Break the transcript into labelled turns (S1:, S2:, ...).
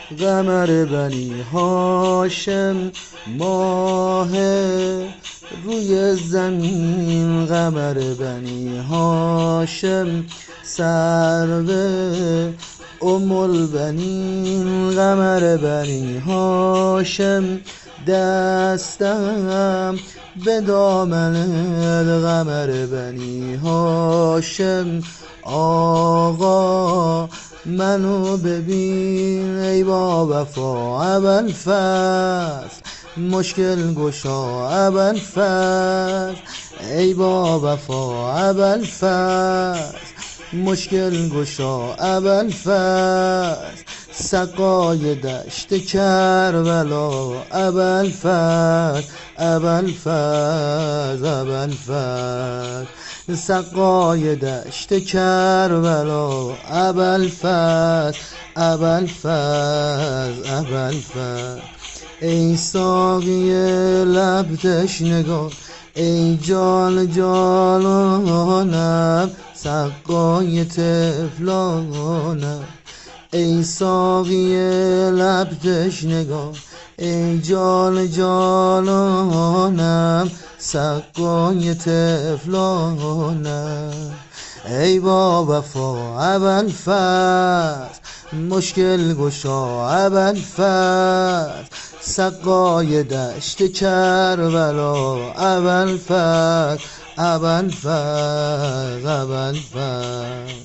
S1: قمر بنی هاشم، ماه روی زمین. قمر بنی هاشم، سرو البنین. قمر بنی هاشم، دستم به دامنت. قمر بنی هاشم، آقا منو ببین. ای با وفا ابوالفضل، مشکل گشا ابوالفضل. ای با وفا ابوالفضل، مشکل گشا ابوالفضل. سقای دشت کربلا ابوالفضل، ابوالفضل، ابوالفضل. سقای دشت کربلا ابوالفضل، ابوالفضل، ابوالفضل. ای ساقی لب تشنگان، ای جان جانانم، سقای طفلانم. ای ساقی لب تشنگان، ای جان جانانم، سقای طفلانم. ای با وفا ابوالفضل، مشکل گشا ابوالفضل. سقای دشت کربلا ابوالفضل، ابوالفضل، ابوالفضل.